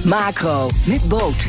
Macro, met Boot.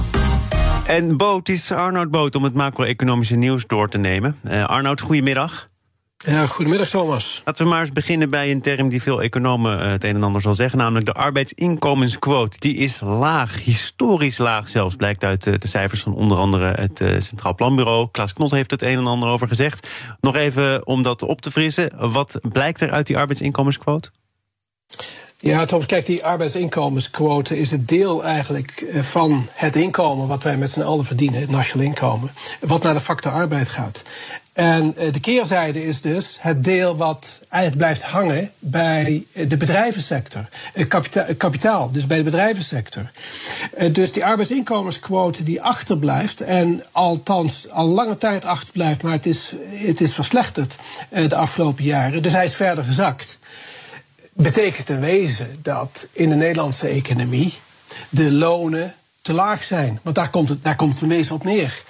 En Boot is Arnoud Boot om het macro-economische nieuws door te nemen. Arnoud, goedemiddag. Ja, goedemiddag Thomas. Laten we maar eens beginnen bij een term die veel economen het een en ander zal zeggen, namelijk de arbeidsinkomensquote. Die is laag, historisch laag zelfs, blijkt uit de cijfers van onder andere het Centraal Planbureau. Klaas Knot heeft het een en ander over gezegd. Nog even om dat op te frissen, wat blijkt er uit die arbeidsinkomensquote? Ja, Thomas, kijk, die arbeidsinkomensquote is het deel eigenlijk van het inkomen wat wij met z'n allen verdienen, het nationaal inkomen, wat naar de factor arbeid gaat. En de keerzijde is dus het deel wat eigenlijk blijft hangen bij de bedrijvensector. Kapitaal, dus bij de bedrijvensector. Dus die arbeidsinkomensquote die achterblijft, en althans al lange tijd achterblijft, maar het is verslechterd de afgelopen jaren. Dus hij is verder gezakt. Betekent in wezen dat in de Nederlandse economie de lonen te laag zijn. Want daar komt het in wezen op neer.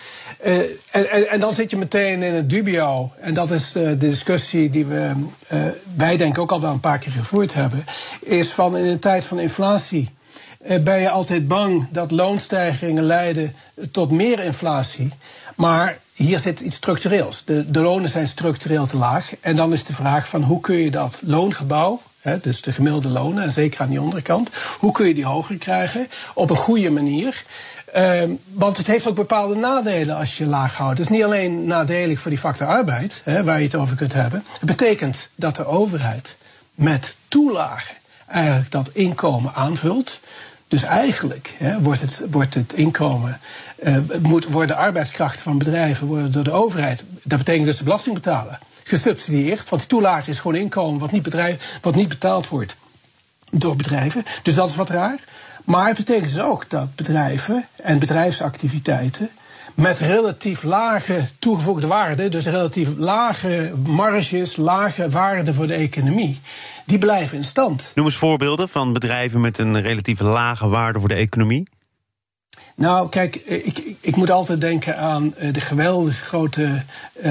En dan zit je meteen in het dubio. En dat is de discussie die wij denk ik ook al wel een paar keer gevoerd hebben. Is van in een tijd van inflatie ben je altijd bang dat loonstijgingen leiden tot meer inflatie. Maar hier zit iets structureels. De lonen zijn structureel te laag. En dan is de vraag van hoe kun je dat loongebouw, dus de gemiddelde lonen, en zeker aan die onderkant, hoe kun je die hoger krijgen op een goede manier? Want het heeft ook bepaalde nadelen als je laag houdt. Het is niet alleen nadelig voor die factor arbeid, waar je het over kunt hebben. Het betekent dat de overheid met toelagen eigenlijk dat inkomen aanvult. Dus eigenlijk wordt het inkomen, worden de arbeidskrachten van bedrijven worden door de overheid, dat betekent dus de belastingbetaler, gesubsidieerd. Want die toelage is gewoon inkomen wat niet betaald wordt door bedrijven. Dus dat is wat raar. Maar het betekent dus ook dat bedrijven en bedrijfsactiviteiten met relatief lage toegevoegde waarde, dus relatief lage marges, lage waarde voor de economie, die blijven in stand. Noem eens voorbeelden van bedrijven met een relatief lage waarde voor de economie. Nou, kijk, ik moet altijd denken aan de geweldige grote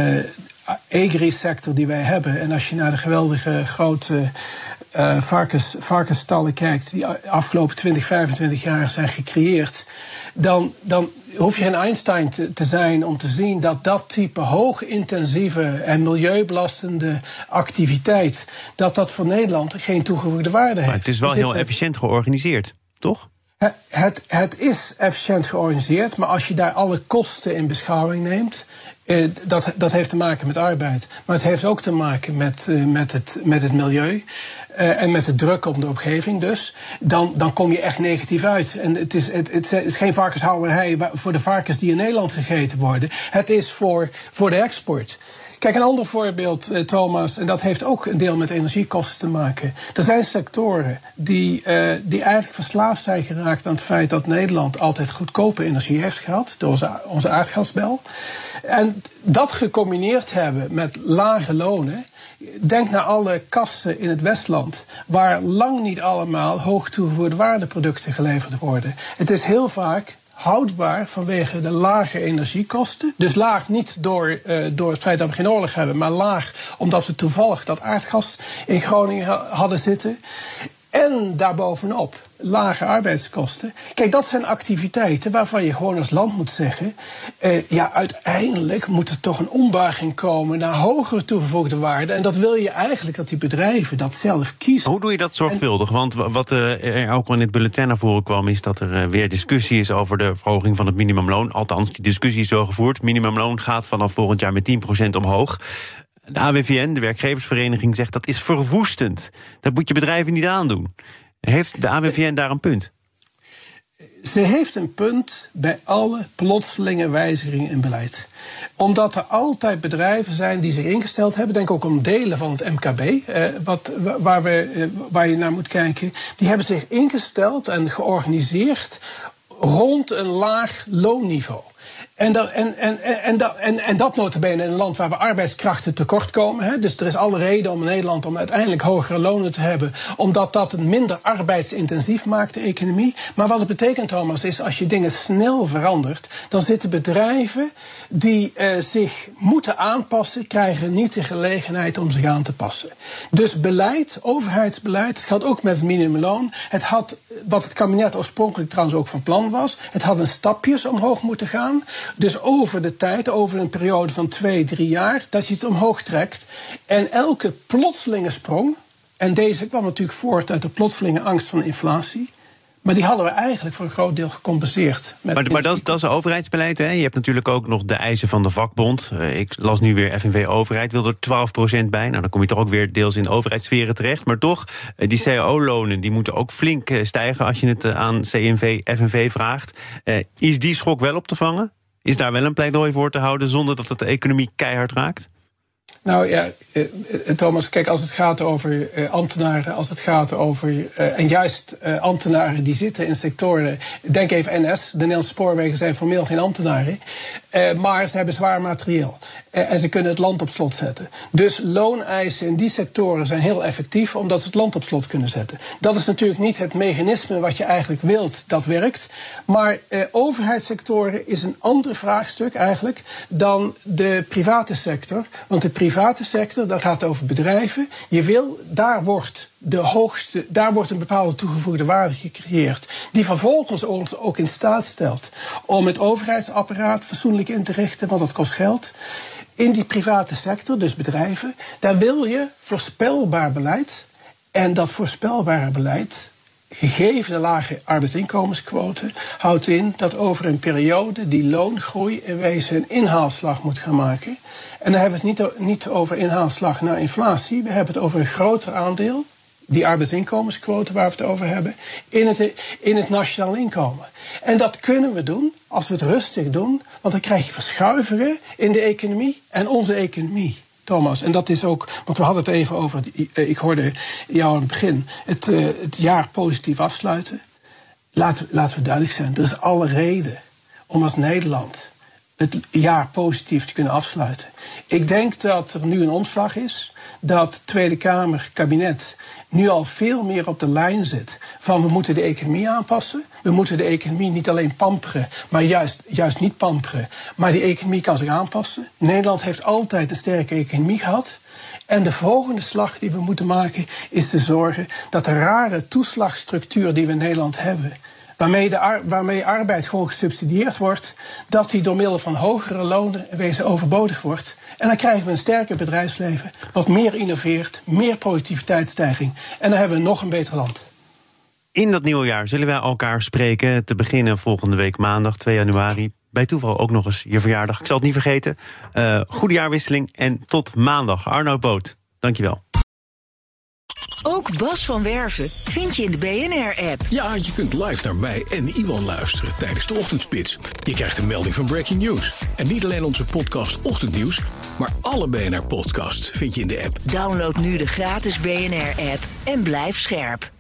agri-sector die wij hebben. En als je naar de geweldige grote varkensstallen kijkt die afgelopen 20, 25 jaar zijn gecreëerd, dan hoef je geen Einstein te zijn om te zien dat type hoogintensieve en milieubelastende activiteit, dat voor Nederland geen toegevoegde waarde heeft. Maar het is wel heel efficiënt georganiseerd, toch? Het is efficiënt georganiseerd, maar als je daar alle kosten in beschouwing neemt, dat heeft te maken met arbeid. Maar het heeft ook te maken met het milieu en met de druk op de omgeving dus. Dan kom je echt negatief uit. En het is geen varkenshouwerij voor de varkens die in Nederland gegeten worden. Het is voor de export. Kijk, een ander voorbeeld, Thomas, en dat heeft ook een deel met energiekosten te maken. Er zijn sectoren die eigenlijk verslaafd zijn geraakt aan het feit dat Nederland altijd goedkope energie heeft gehad door onze aardgasbel. En dat gecombineerd hebben met lage lonen. Denk naar alle kassen in het Westland, waar lang niet allemaal hoog toegevoegde waardeproducten geleverd worden. Het is heel vaak houdbaar vanwege de lage energiekosten. Dus laag niet door het feit dat we geen oorlog hebben, maar laag omdat we toevallig dat aardgas in Groningen hadden zitten. En daarbovenop lage arbeidskosten. Kijk, dat zijn activiteiten waarvan je gewoon als land moet zeggen, uiteindelijk moet er toch een ombuiging komen naar hogere toegevoegde waarde. En dat wil je eigenlijk dat die bedrijven dat zelf kiezen. Hoe doe je dat zorgvuldig? Want wat er ook al in het bulletin naar voren kwam, is dat er weer discussie is over de verhoging van het minimumloon. Althans, die discussie is zo gevoerd. Minimumloon gaat vanaf volgend jaar met 10% omhoog. De AWVN, de werkgeversvereniging, zegt dat is verwoestend. Dat moet je bedrijven niet aandoen. Heeft de AWVN daar een punt? Ze heeft een punt bij alle plotselinge wijzigingen in beleid. Omdat er altijd bedrijven zijn die zich ingesteld hebben, denk ook om delen van het MKB, waar je naar moet kijken, die hebben zich ingesteld en georganiseerd rond een laag loonniveau. En dat nota bene in een land waar we arbeidskrachten tekort komen. Hè. Dus er is alle reden om in Nederland om uiteindelijk hogere lonen te hebben. Omdat dat het minder arbeidsintensief maakt, de economie. Maar wat het betekent, Thomas, is als je dingen snel verandert, dan zitten bedrijven die zich moeten aanpassen, krijgen niet de gelegenheid om zich aan te passen. Dus beleid, overheidsbeleid, het gaat ook met het minimumloon. Het had, wat het kabinet oorspronkelijk trouwens ook van plan was, het had in stapjes omhoog moeten gaan. Dus over de tijd, over een periode van 2-3 jaar, dat je het omhoog trekt. En elke plotselinge sprong, en deze kwam natuurlijk voort uit de plotselinge angst van inflatie, maar die hadden we eigenlijk voor een groot deel gecompenseerd. Maar dat is overheidsbeleid, hè? Je hebt natuurlijk ook nog de eisen van de vakbond. Ik las nu weer FNV Overheid, wil er 12% bij. Nou, dan kom je toch ook weer deels in overheidssferen terecht. Maar toch, die cao-lonen die moeten ook flink stijgen als je het aan CNV, FNV vraagt. Is die schok wel op te vangen? Is daar wel een pleidooi voor te houden zonder dat het de economie keihard raakt? Nou ja, Thomas, kijk, als het gaat over ambtenaren, als het gaat over en juist ambtenaren die zitten in sectoren, denk even NS, de Nederlandse spoorwegen zijn formeel geen ambtenaren, maar ze hebben zwaar materieel. En ze kunnen het land op slot zetten. Dus looneisen in die sectoren zijn heel effectief, omdat ze het land op slot kunnen zetten. Dat is natuurlijk niet het mechanisme wat je eigenlijk wilt dat werkt. Maar overheidssectoren is een ander vraagstuk eigenlijk dan de private sector. Want de private sector, dat gaat over bedrijven. Je wil, daar wordt een bepaalde toegevoegde waarde gecreëerd, die vervolgens ons ook in staat stelt om het overheidsapparaat fatsoenlijk in te richten, want dat kost geld. In die private sector, dus bedrijven, daar wil je voorspelbaar beleid. En dat voorspelbare beleid, gegeven de lage arbeidsinkomensquote, houdt in dat over een periode die loongroei in wezen een inhaalslag moet gaan maken. En dan hebben we het niet over inhaalslag naar inflatie, we hebben het over een groter aandeel, die arbeidsinkomensquote waar we het over hebben, in het nationaal inkomen. En dat kunnen we doen als we het rustig doen, want dan krijg je verschuivingen in de economie en onze economie, Thomas. En dat is ook, want we hadden het even over, ik hoorde jou aan het begin, het jaar positief afsluiten. Laten we duidelijk zijn, er is alle reden om als Nederland het jaar positief te kunnen afsluiten. Ik denk dat er nu een omslag is, dat Tweede Kamer, kabinet, nu al veel meer op de lijn zit van we moeten de economie aanpassen. We moeten de economie niet alleen pamperen, maar juist niet pamperen. Maar die economie kan zich aanpassen. Nederland heeft altijd een sterke economie gehad. En de volgende slag die we moeten maken is te zorgen dat de rare toeslagstructuur die we in Nederland hebben, waarmee arbeid gewoon gesubsidieerd wordt, dat die door middel van hogere lonen in wezen overbodig wordt. En dan krijgen we een sterker bedrijfsleven, wat meer innoveert, meer productiviteitsstijging. En dan hebben we nog een beter land. In dat nieuwe jaar zullen wij elkaar spreken, te beginnen volgende week maandag 2 januari. Bij toeval ook nog eens je verjaardag. Ik zal het niet vergeten. Goede jaarwisseling en tot maandag. Arnoud Boot, dankjewel. Ook Bas van Werven vind je in de BNR-app. Ja, je kunt live naar mij en Iwan luisteren tijdens de ochtendspits. Je krijgt een melding van Breaking News. En niet alleen onze podcast Ochtendnieuws, maar alle BNR-podcasts vind je in de app. Download nu de gratis BNR-app en blijf scherp.